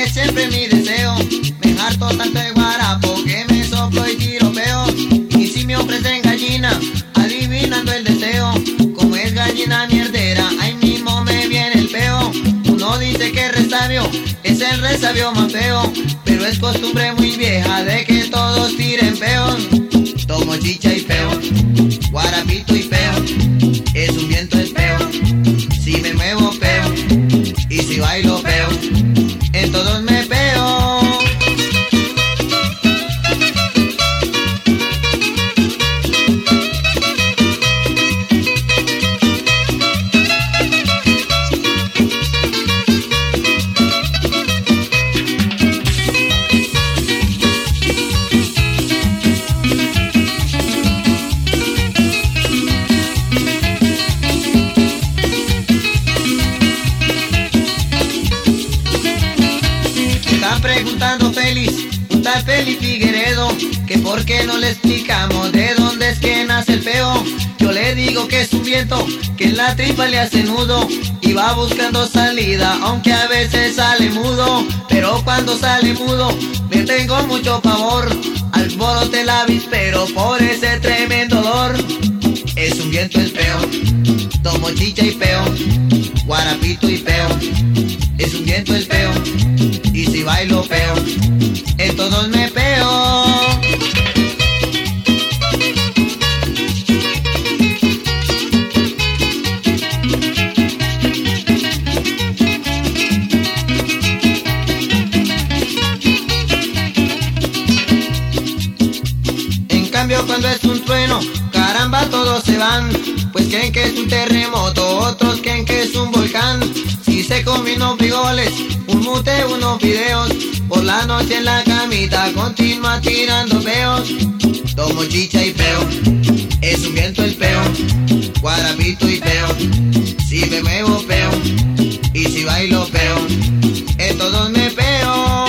es siempre mi deseo. Me harto tanto de guarapo que me soplo y tiro peo. Y si me ofrecen gallina, adivinando el deseo, como es gallina mierdera, ahí mismo me viene el peo. Uno dice que resabio es el resabio más feo, pero es costumbre muy vieja de que todos tiren peos. Tomo chicha y peo, guarapito y peo, es un viento el peo. Si me muevo peo, y si bailo peo, en todos me peo. Preguntando feliz, un tal Félix Figueredo, que por qué no le explicamos de dónde es que nace el peo. Yo le digo que es un viento que en la tripa le hace nudo y va buscando salida, aunque a veces sale mudo. Pero cuando sale mudo me tengo mucho pavor, alborote el avispero por ese tremendo olor. Es un viento el peo, tomo chicha y peo, guarapito y peo, es un viento el peo. Y si bailo peo, en todos me peo. En cambio cuando es un trueno, caramba todos se van, pues creen que es un terremoto, otros creen que es un volcán. Si se comen unos frijoles, un mute, unos fideos, por la noche en la camita continúa tirando peos. Tomo chicha y peo, es un viento el peo, guarapito y peo, si me muevo peo, y si bailo peo, en todos me peo.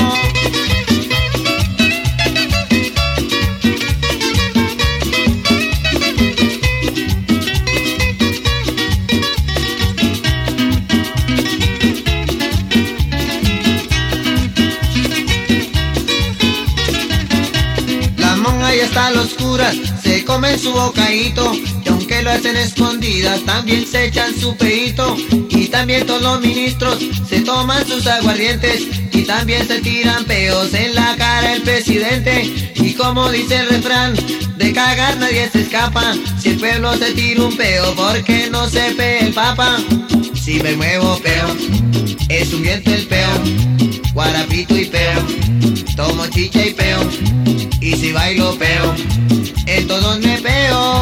Ahí están los curas, se comen su bocadito, y aunque lo hacen escondidas, también se echan su peito. Y también todos los ministros se toman sus aguardientes, y también se tiran peos en la cara el presidente. Y como dice el refrán, de cagar nadie se escapa, si el pueblo se tira un peo, porque no se pee el papa. Si me muevo peo, es un viento el peo, guarapito y peo, tomo chicha y peo, y si bailo peo, en todos me peo.